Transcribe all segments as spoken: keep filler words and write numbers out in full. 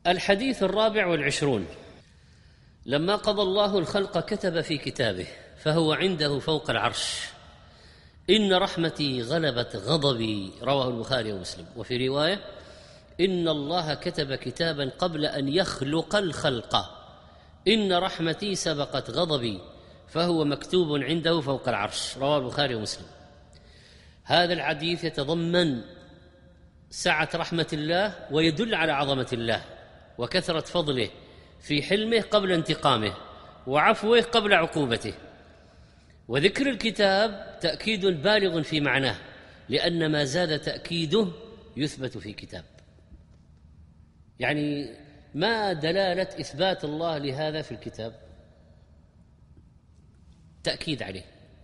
الحديث الرابع والعشرون: لما قضى الله الخلق كتب في كتابه فهو عنده فوق العرش: إن رحمتي غلبت غضبي، رواه البخاري ومسلم. وفي رواية: إن الله كتب كتابا قبل أن يخلق الخلق، إن رحمتي سبقت غضبي، فهو مكتوب عنده فوق العرش، رواه البخاري ومسلم. هذا الحديث يتضمن سعة رحمة الله ويدل على عظمة الله وكثرة فضله في حلمه قبل انتقامه وعفوه قبل عقوبته. وذكر الكتاب تأكيد بالغ في معناه، لأن ما زاد تأكيده يثبت في كتاب. يعني ما دلالة إثبات الله لهذا في الكتاب؟ تأكيد عليه.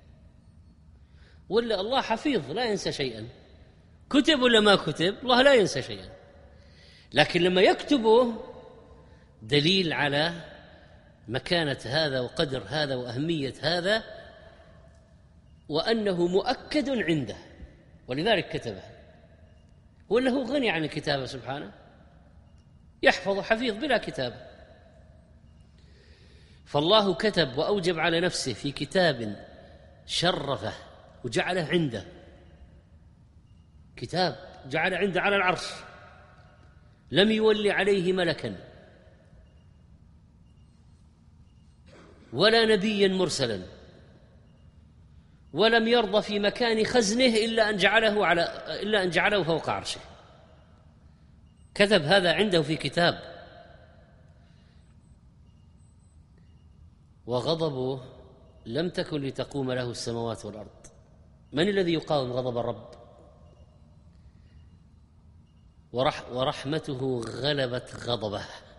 ولا الله حفيظ لا ينسى شيئا، كتب ولا ما كتب الله لا ينسى شيئا، لكن لما يكتبه دليل على مكانة هذا وقدر هذا وأهمية هذا، وأنه مؤكد عنده، ولذلك كتبه. ولا هو غني عن الكتابة سبحانه، يحفظ حفيظ بلا كتابة. فالله كتب وأوجب على نفسه في كتاب شرفه وجعله عنده، كتاب جعل عنده على العرش، لم يولي عليه ملكا ولا نبيا مرسلا، ولم يرضى في مكان خزنه إلا أن جعله على إلا أن جعله فوق عرشه. كتب هذا عنده في كتاب. وغضبه لم تكن لتقوم له السماوات والأرض. من الذي يقاوم غضب الرب؟ ورح ورحمته غلبت غضبه،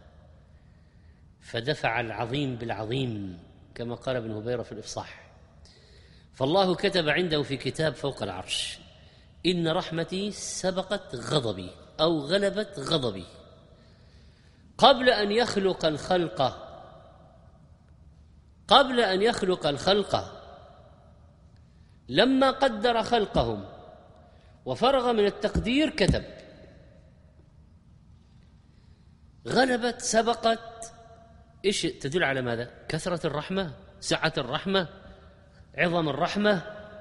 فدفع العظيم بالعظيم، كما قال ابن هبيرة في الإفصاح. فالله كتب عنده في كتاب فوق العرش: إن رحمتي سبقت غضبي أو غلبت غضبي، قبل أن يخلق الخلق قبل أن يخلق الخلق لما قدر خلقهم وفرغ من التقدير كتب. غلبت سبقت، إيش تدل على ماذا؟ كثرة الرحمة، سعة الرحمة، عظم الرحمة،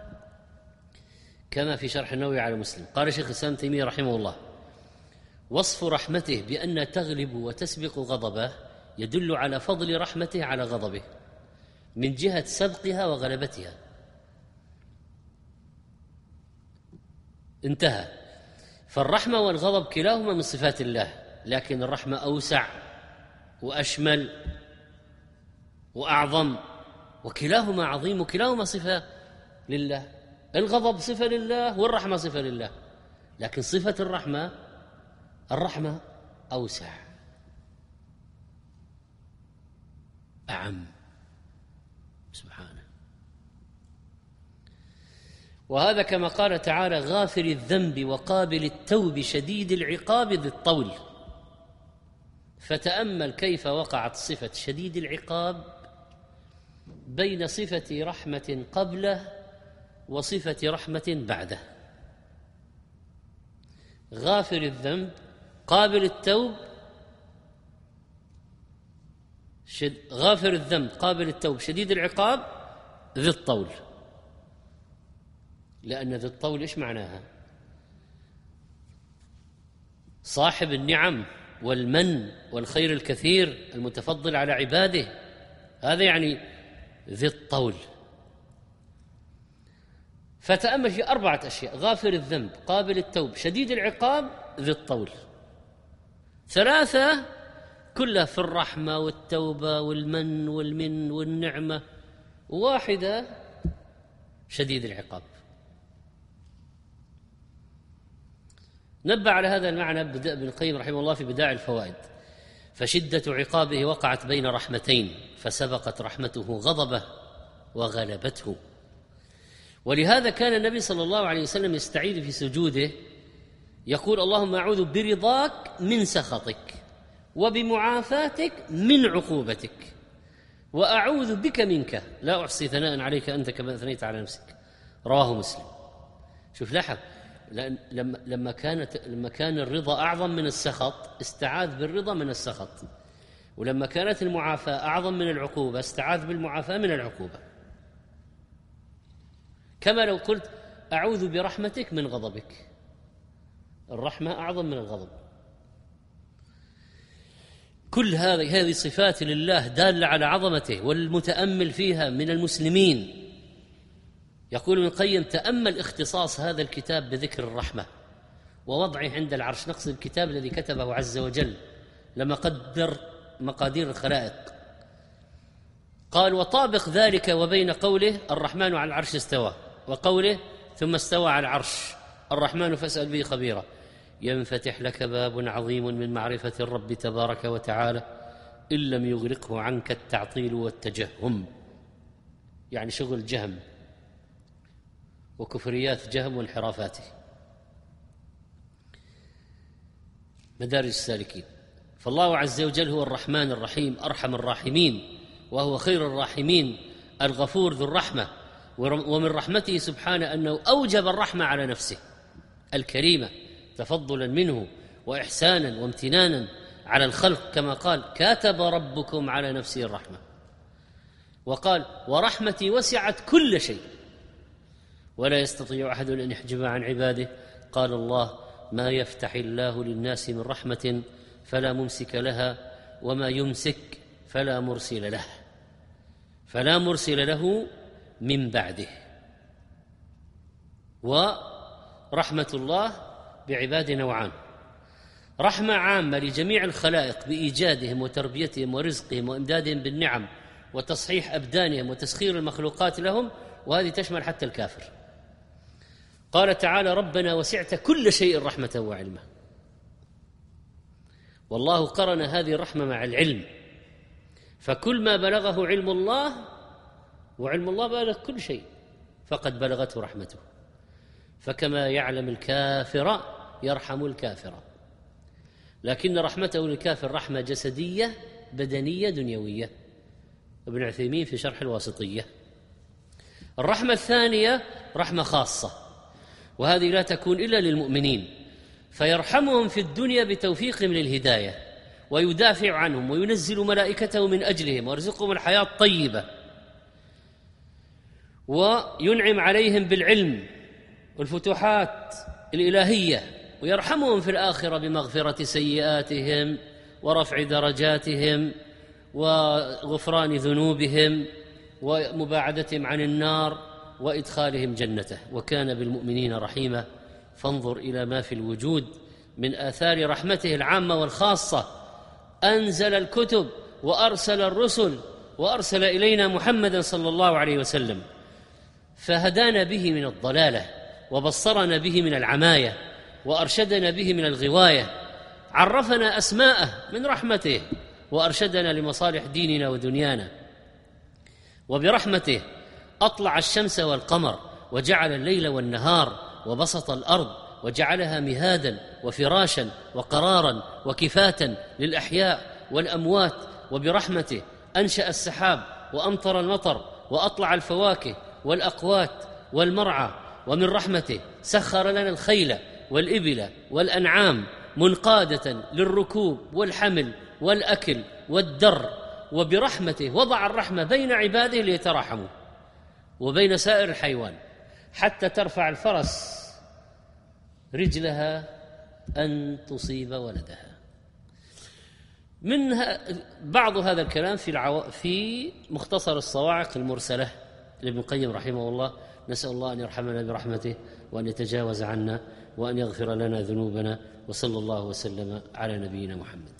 كما في شرح النووي على مسلم. قال شيخ الإسلام تيمية رحمه الله: وصف رحمته بأن تغلب وتسبق غضبه يدل على فضل رحمته على غضبه من جهة سبقها وغلبتها. انتهى. فالرحمة والغضب كلاهما من صفات الله، لكن الرحمة أوسع وأشمل وأعظم، وكلاهما عظيم وكلاهما صفة لله. الغضب صفة لله والرحمة صفة لله، لكن صفة الرحمة الرحمة أوسع أعم سبحانه. وهذا كما قال تعالى: غافر الذنب وقابل التوب شديد العقاب ذي الطول. فتأمل كيف وقعت صفة شديد العقاب بين صفة رحمة قبله وصفة رحمة بعده. غافر الذنب قابل التوب، شد غافر الذنب قابل التوب شديد العقاب ذي الطول. لأن ذي الطول إيش معناها؟ صاحب النعم والمن والخير الكثير المتفضل على عباده، هذا يعني ذي الطول. فتأمل في أربعة أشياء: غافر الذنب قابل التوب شديد العقاب ذي الطول. ثلاثة كلها في الرحمة والتوبة والمن والمن والنعمة، واحدة شديد العقاب. نبه على هذا المعنى ابن القيم رحمه الله في بدائع الفوائد: فشدة عقابه وقعت بين رحمتين، فسبقت رحمته غضبه وغلبته. ولهذا كان النبي صلى الله عليه وسلم يستعيذ في سجوده يقول: اللهم أعوذ برضاك من سخطك وبمعافاتك من عقوبتك وأعوذ بك منك لا أحصي ثناء عليك أنت كما أثنيت على نفسك، رواه مسلم. شوف لاحظ، لأن لما لما كانت لما كان الرضا أعظم من السخط استعاذ بالرضا من السخط، ولما كانت المعافاة أعظم من العقوبة استعاذ بالمعافاة من العقوبة. كما لو قلت أعوذ برحمتك من غضبك، الرحمة أعظم من الغضب. كل هذه هذه صفات لله دالة على عظمته، والمتأمل فيها من المسلمين. يقول ابن القيم: تأمل اختصاص هذا الكتاب بذكر الرحمة ووضعه عند العرش، نقصد الكتاب الذي كتبه عز وجل لما قدر مقادير الخلائق. قال: وطابق ذلك وبين قوله الرحمن على العرش استوى، وقوله ثم استوى على العرش الرحمن فاسأل به خبيرا، ينفتح لك باب عظيم من معرفة الرب تبارك وتعالى إن لم يغرقه عنك التعطيل والتجهم، يعني شغل جهم وكفريات جهم وانحرافاته. مدارج السالكين. فالله عز وجل هو الرحمن الرحيم أرحم الراحمين، وهو خير الراحمين الغفور ذو الرحمة. ومن رحمته سبحانه أنه أوجب الرحمة على نفسه الكريمة تفضلا منه وإحسانا وامتنانا على الخلق، كما قال: كاتب ربكم على نفسه الرحمة. وقال: ورحمتي وسعت كل شيء ولا يستطيع أحد أن يحجبها عن عباده. قال الله: ما يفتح الله للناس من رحمة فلا ممسك لها وما يمسك فلا مرسل له فلا مرسل له من بعده. ورحمة الله بعباده نوعان: رحمة عامة لجميع الخلائق بإيجادهم وتربيتهم ورزقهم وإمدادهم بالنعم وتصحيح أبدانهم وتسخير المخلوقات لهم، وهذه تشمل حتى الكافر. قال تعالى: ربنا وسعت كل شيء رحمة وعلما. والله قرن هذه الرحمة مع العلم، فكل ما بلغه علم الله، وعلم الله بلغ كل شيء، فقد بلغته رحمته. فكما يعلم الكافر يرحم الكافر، لكن رحمته للكافر رحمة جسدية بدنية دنيوية. ابن عثيمين في شرح الواسطية. الرحمة الثانية رحمة خاصة، وهذه لا تكون إلا للمؤمنين، فيرحمهم في الدنيا بتوفيقهم للهداية، ويدافع عنهم وينزل ملائكته من أجلهم ويرزقهم الحياة الطيبة، وينعم عليهم بالعلم والفتوحات الإلهية، ويرحمهم في الآخرة بمغفرة سيئاتهم ورفع درجاتهم وغفران ذنوبهم ومباعدتهم عن النار وإدخالهم جنته. وكان بالمؤمنين رحيما. فانظر إلى ما في الوجود من آثار رحمته العامة والخاصة. أنزل الكتب وأرسل الرسل، وأرسل إلينا محمدا صلى الله عليه وسلم، فهدانا به من الضلالة، وبصرنا به من العماية، وأرشدنا به من الغواية، عرفنا أسماءه من رحمته، وأرشدنا لمصالح ديننا ودنيانا. وبرحمته أطلع الشمس والقمر، وجعل الليل والنهار، وبسط الأرض وجعلها مهادا وفراشا وقرارا وكفاة للأحياء والأموات. وبرحمته أنشأ السحاب وأمطر المطر وأطلع الفواكه والأقوات والمرعى. ومن رحمته سخر لنا الخيل والإبل والأنعام منقادة للركوب والحمل والأكل والدر. وبرحمته وضع الرحمة بين عباده ليتراحموا، وبين سائر الحيوان، حتى ترفع الفرس رجلها أن تصيب ولدها. من بعض هذا الكلام في, العو... في مختصر الصواعق المرسلة لابن القيم رحمه الله. نسأل الله أن يرحمنا برحمته، وأن يتجاوز عنا، وأن يغفر لنا ذنوبنا، وصلى الله وسلم على نبينا محمد.